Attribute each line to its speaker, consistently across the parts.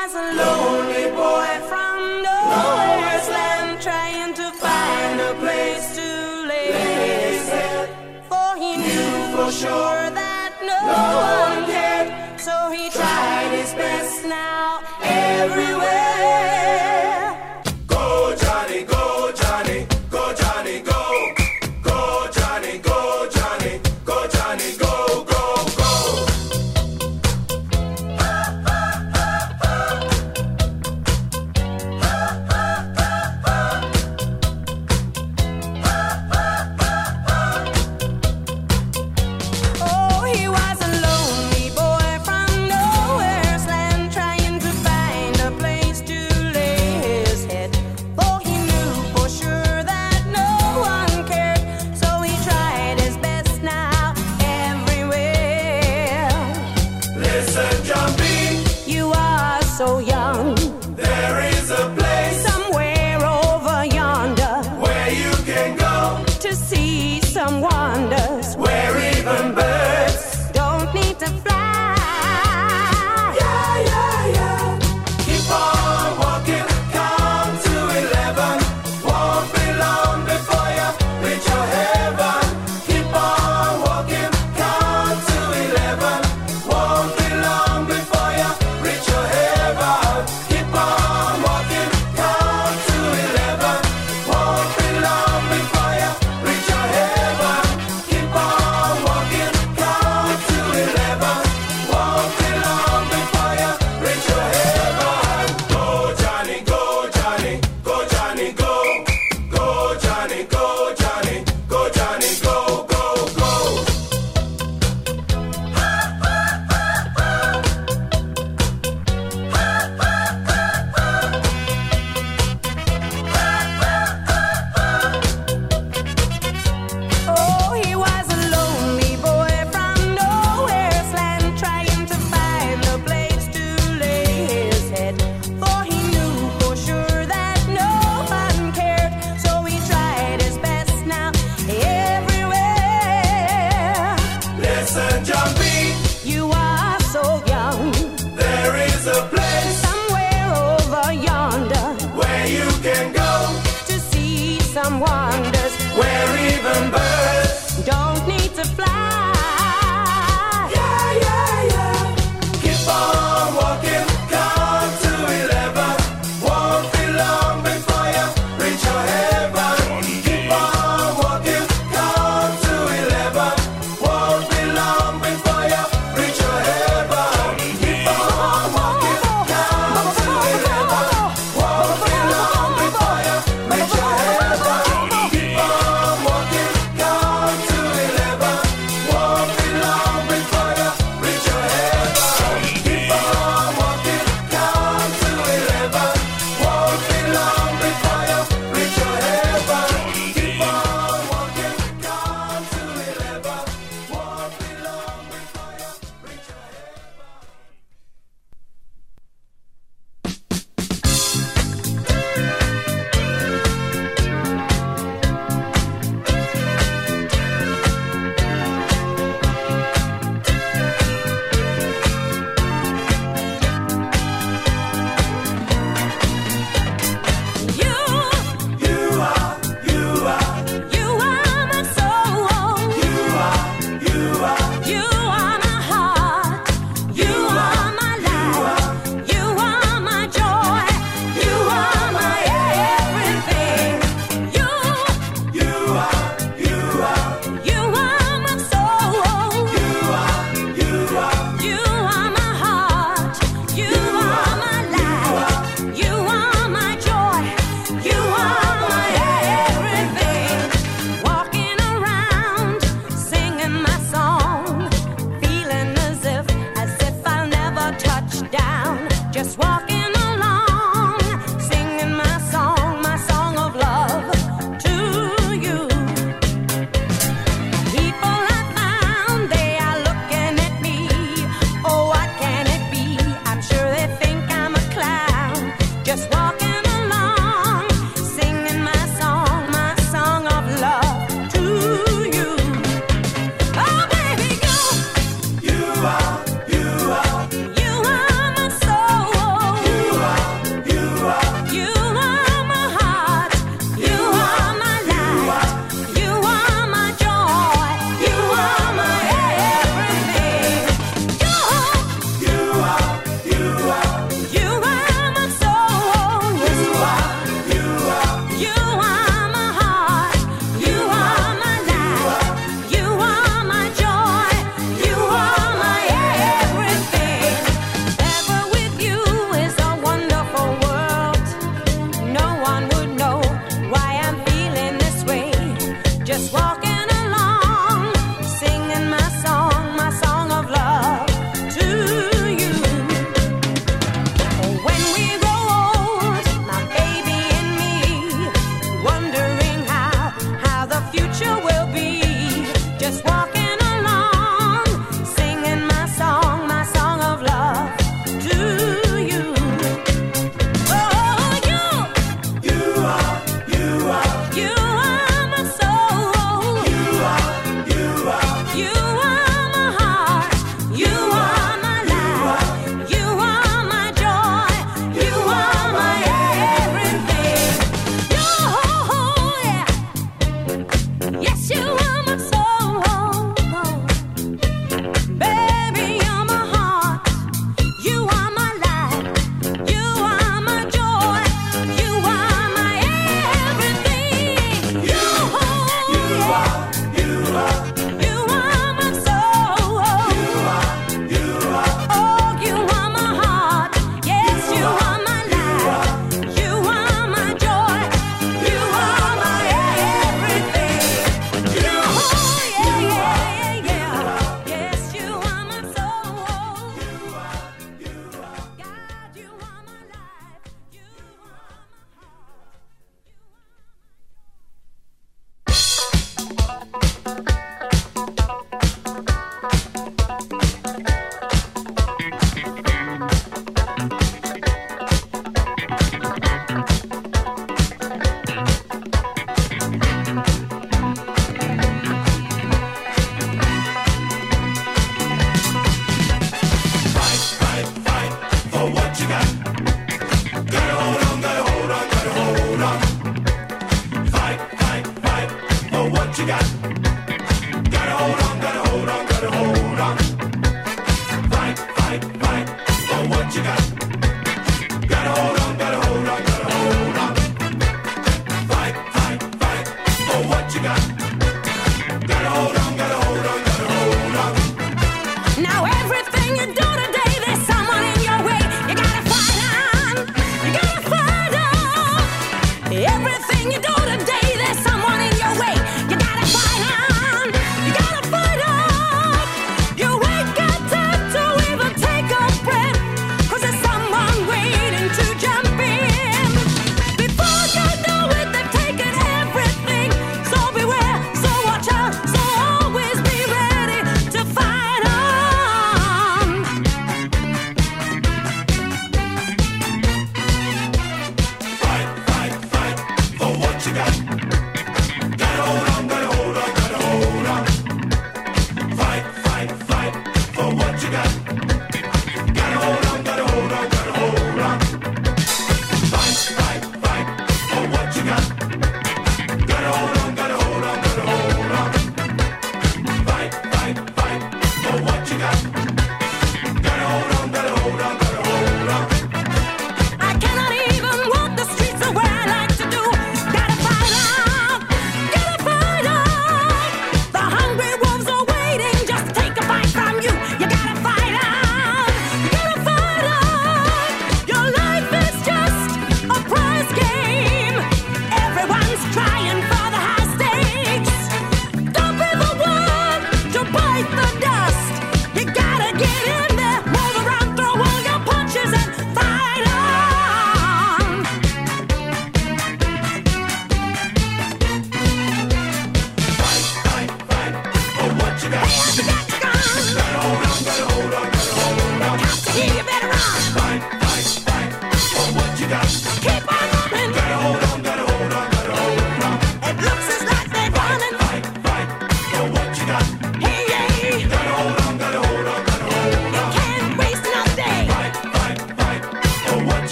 Speaker 1: was a lonely boy from nowhere's land, trying to find a place to lay his head. For he knew for sure that no one cared, so he tried his best now everywhere.
Speaker 2: Go Johnny, go Johnny, go Johnny, go. Go Johnny, go Johnny, go Johnny, go, go, go.
Speaker 1: Oh, he was a lonely boy from nowhere's land, trying to find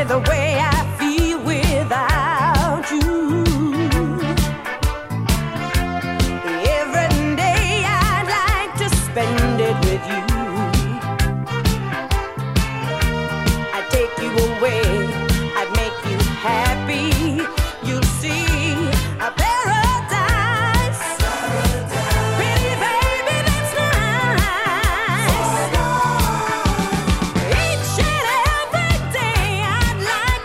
Speaker 1: the way I feel without you. Every day I'd like to spend it with you. I'd take you away, I'd make you happy. You'll see a paradise. Pretty baby, that's nice. Each and every day I'd like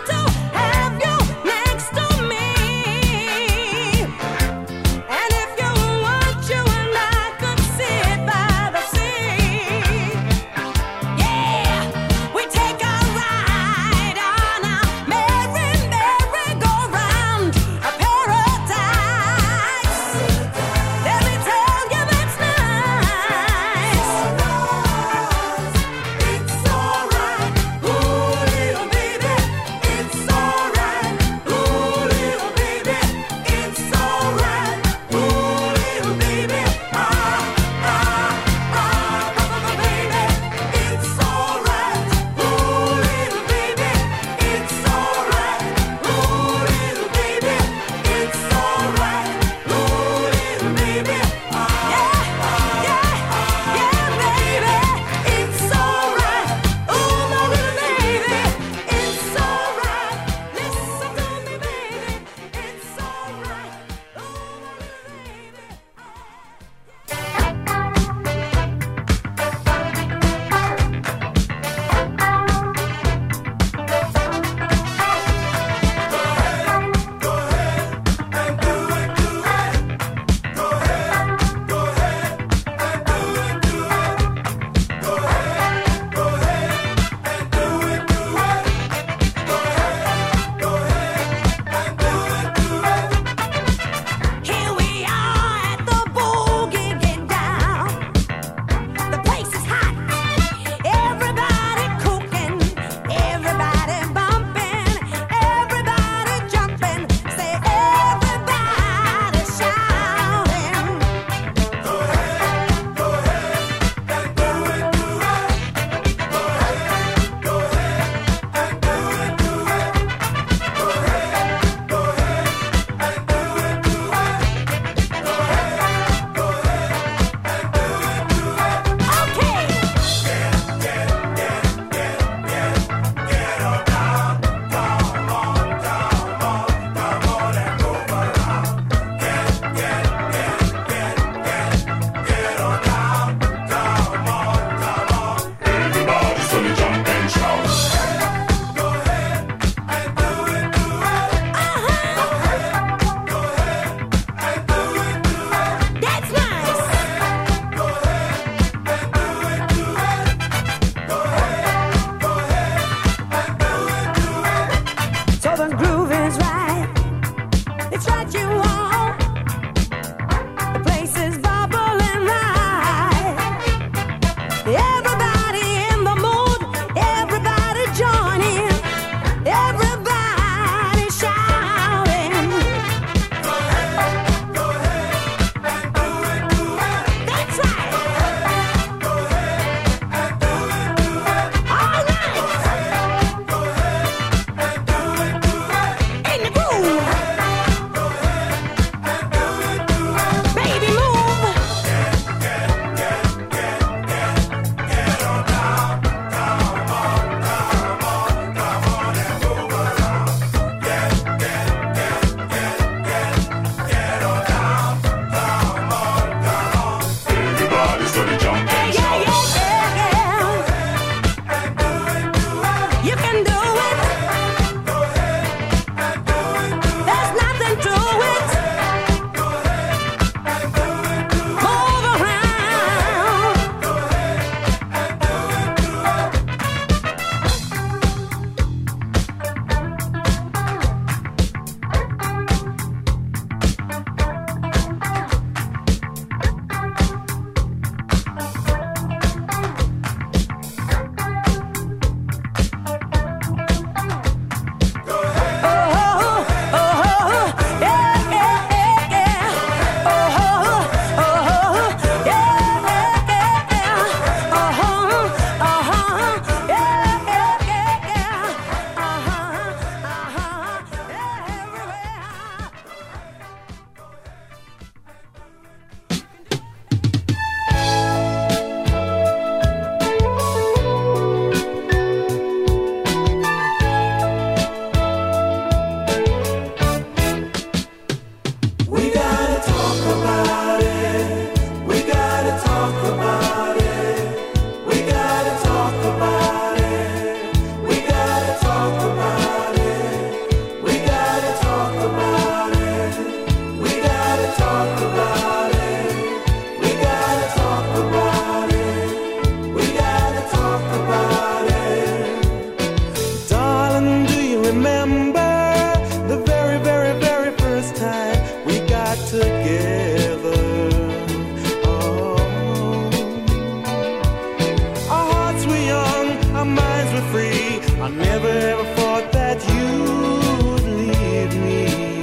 Speaker 3: were young, our minds were free. I never ever thought that you would leave me.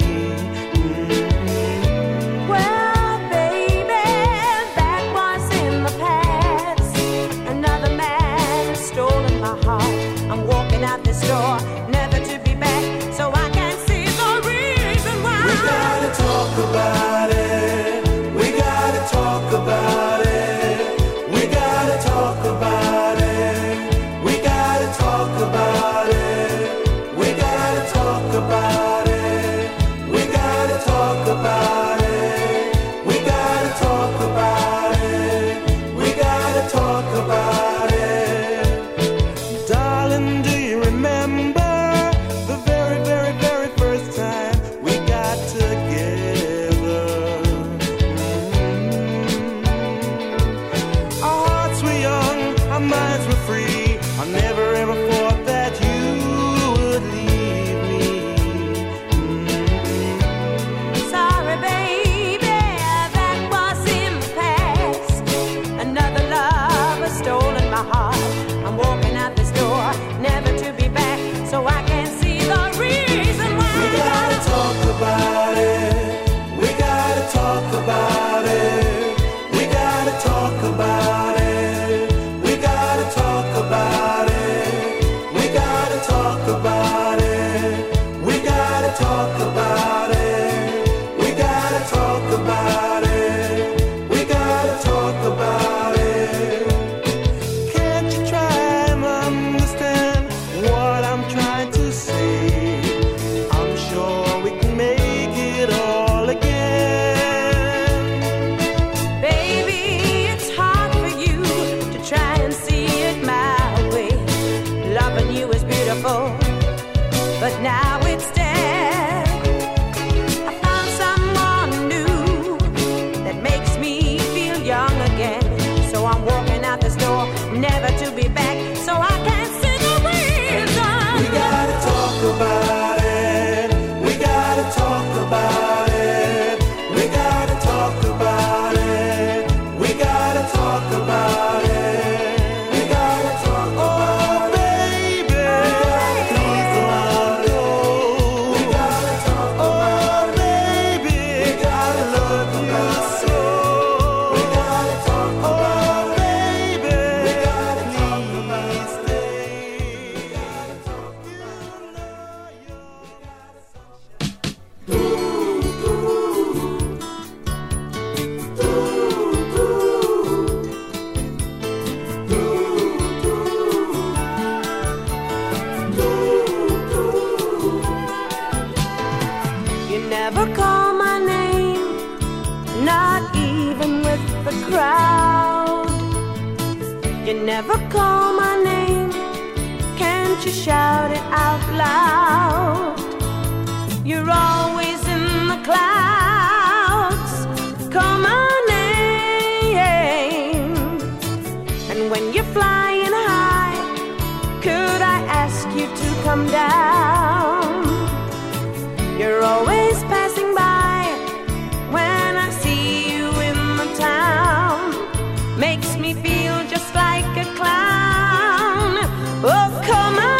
Speaker 1: Well, baby, that was in the past. Another man has stolen my heart. I'm walking out this door, never to be back. So I can't see the reason why.
Speaker 3: We gotta talk about it. We gotta talk about it. We gotta talk about it. We gotta talk about it. We gotta talk about it. We gotta talk about it. We gotta talk about it. We gotta talk about it. Darling, do you remember the very, very, very first time we got together? Our hearts were young, our minds were free. I never ever thought that you would leave me.
Speaker 1: Sorry, baby, that was in the past. Another love has stolen my heart. I'm walking out this door, never to be back. So I can't see the reason why.
Speaker 3: We gotta talk about it. We gotta talk about it. We gotta talk about it. We gotta talk about it. We gotta talk about it. We gotta talk about it. We gotta talk about it. We gotta talk about it. Can't you try and understand what I'm trying to say? I'm sure we can make it all again.
Speaker 1: Baby, it's hard for you to try and see it my way. Loving you is beautiful, but now it's dead. I found someone new that makes me feel young again. So I'm walking out this door, never to be back. So I can't see the reason.
Speaker 3: We gotta talk about it. We gotta talk about it. We gotta talk about it. We gotta talk about it. We gotta talk about it. Baby, please don't go. We gotta talk about it. Baby, we gotta love you so. We gotta talk about it. Baby, we gotta talk about it. Stay. We gotta talk
Speaker 1: You never call my name, not even with the crowd. You never call my name, can't you shout it out loud? You're always in the clouds, call my name. And when you're flying high, could I ask you to come down? You're always passing by when I see you in the town. Makes me feel just like a clown. Oh, call my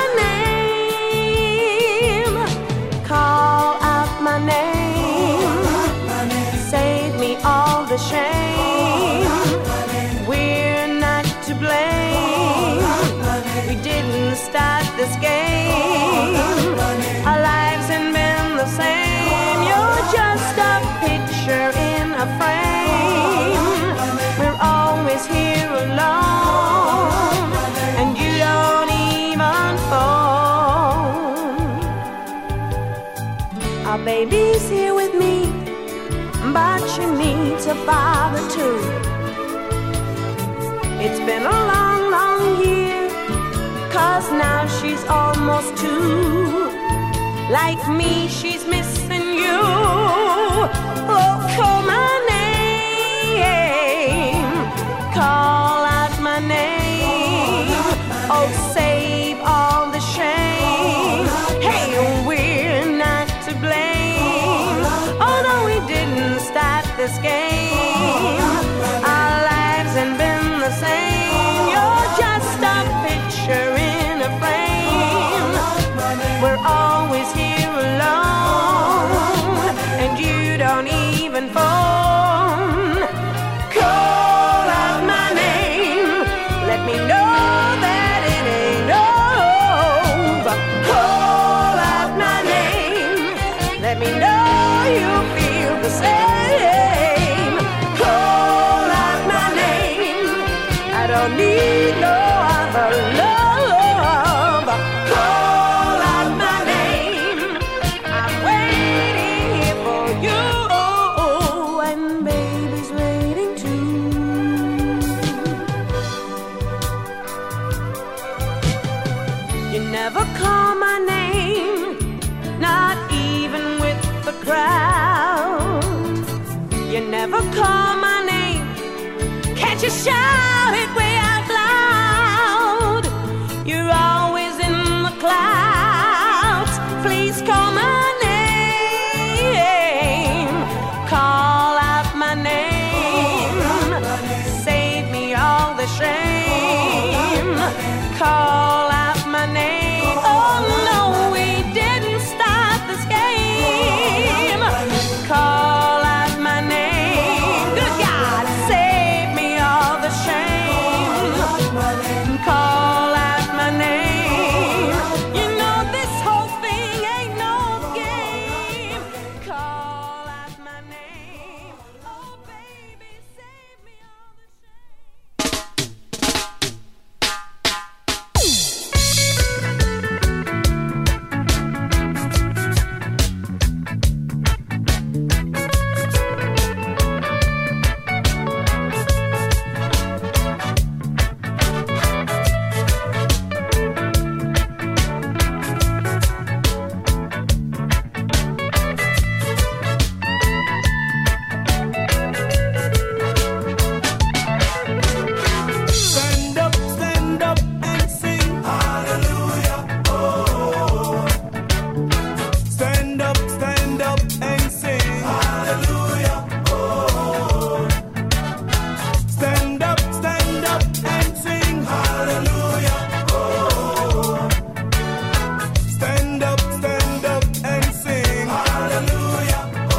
Speaker 1: name. Call out my name. Save me all the shame. We're not to blame. We didn't start this game. Our lives ain't been the same. You're just a picture in a frame. We're always here alone, and you don't even phone. Our baby's here with me, but she needs a father too. It's been a long, long year, 'cause now she's almost 2. Like me, she's missing you. Oh, call my name. Call out my name. Oh, save all the shame. Hey, we're not to blame. Oh, no, we didn't start this game. Our lives ain't been the same. You're just a You never call my name, not even with the crowd. You never call my name, can't you shout it way out loud? You're always in the clouds, please call my name. Call out my name, save me all the shame. Call out my name, oh no, we didn't start this game. Call out my name, good God, save me all the shame. Call out my name, you know this whole thing ain't no game. Call out my name, oh baby, save me all the
Speaker 3: Stand up and sing hallelujah, oh. Stand up and sing hallelujah, oh. Stand up and sing hallelujah, oh. Stand up and sing hallelujah, oh.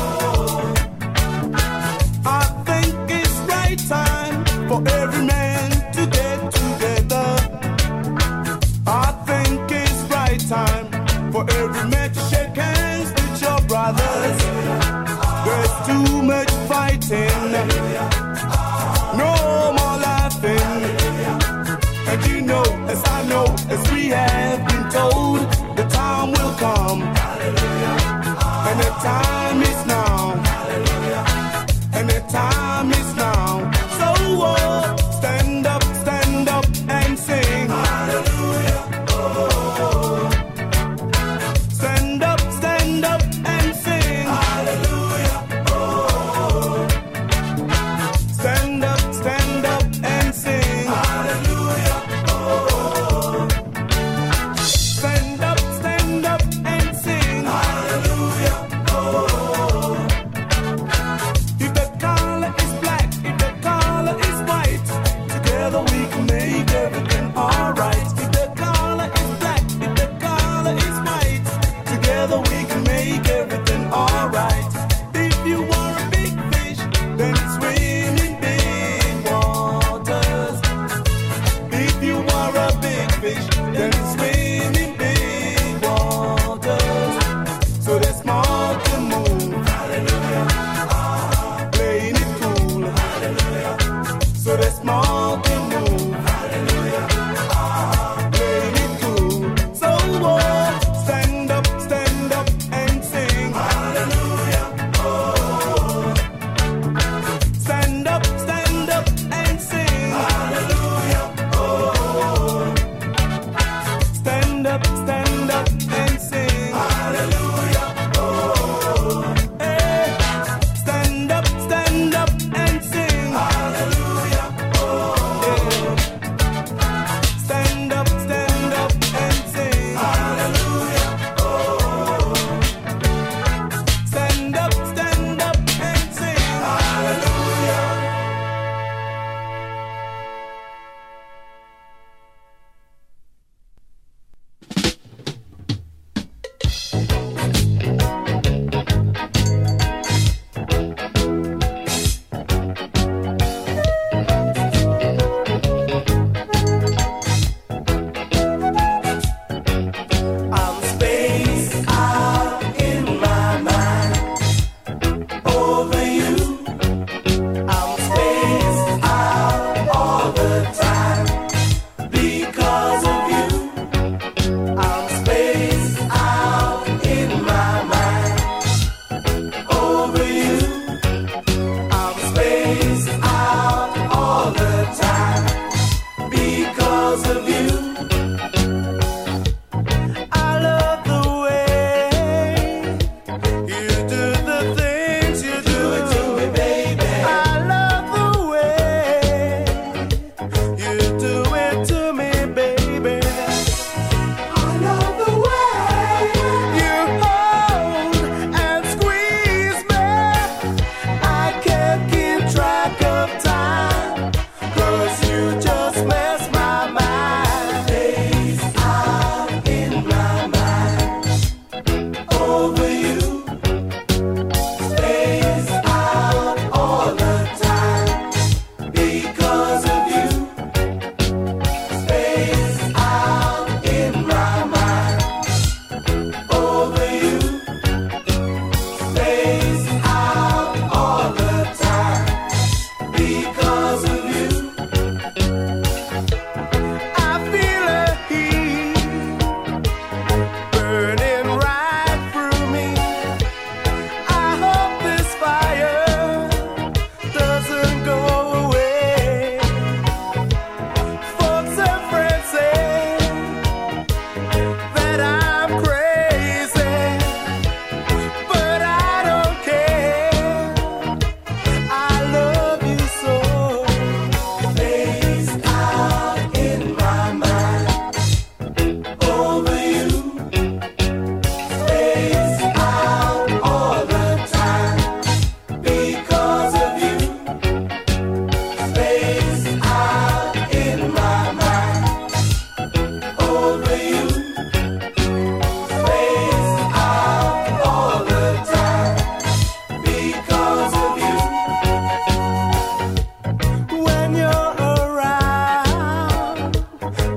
Speaker 3: I think it's right time for every man to get together. I think it's right time for every man to shake hands with your brothers. There's too much fighting, no more laughing. And you know, as I know, as we have been told, the time will come, and the time is now, and the time is now. So stand up and sing hallelujah, oh. Stand up and sing hallelujah, oh. Stand up and sing hallelujah, oh. Stand up and sing hallelujah, oh. If the color is black, if the color is white, together we can make everything alright. If the color is black, if the color is white, together we can make everything alright. If you are a big fish, then swim in big waters. If you are a big fish, then swim in big waters. So there's more to move, hallelujah, playing it cool, hallelujah. So there's more to move, hallelujah, playing it cool. So stand up and sing hallelujah, oh. Stand up and sing hallelujah, oh. Stand up and sing hallelujah, oh. Hey. Stand up and sing hallelujah, oh. Yeah. Stand up and sing hallelujah, oh. Stand up and sing hallelujah. I'm spaced out in my mind over you. I'm spaced out all the time because of you. I'm spaced out in my mind over you. I'm spaced out all the time because of you.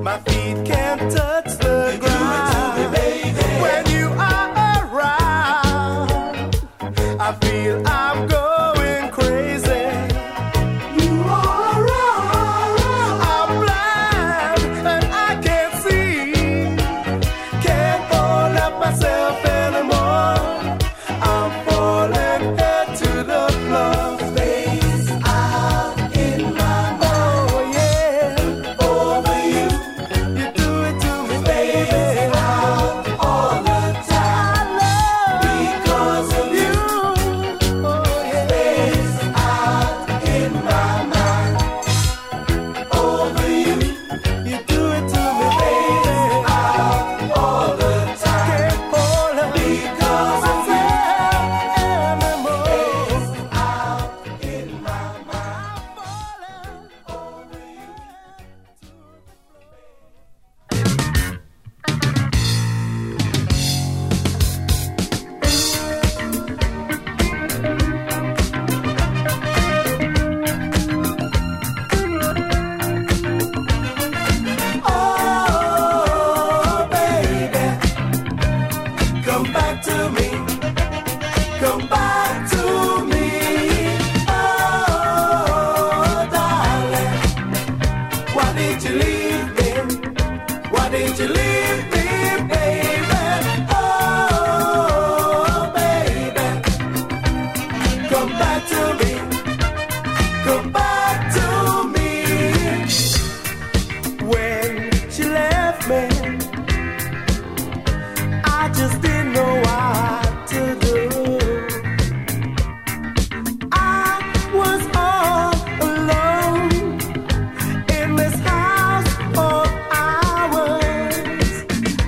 Speaker 3: My feet can't touch the ground. When you are around, I feel I'm going crazy. You are around. I'm blind and I can't see. Can't hold up myself anymore. I'm falling head to the floor. Space out in my mind. Oh yeah, over you. You do it to me, baby. Out all the time. I love because of you. Oh yeah. Space out in my mind. Over you. You do it to me, baby. Out all the time. Can't hold up because of you. Oh, baby, come back to me. Come back to me. Oh, darling, why did you leave me? Why did you leave me, baby? Oh, baby, come back to me. Come back to me. When she left me, I just didn't know what to do. I was all alone in this house of ours.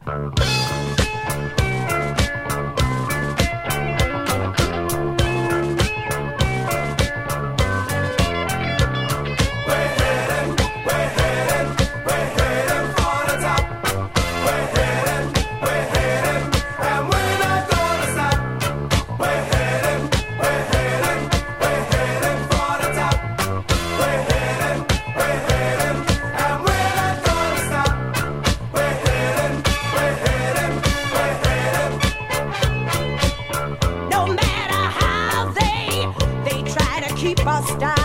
Speaker 1: Keep us down.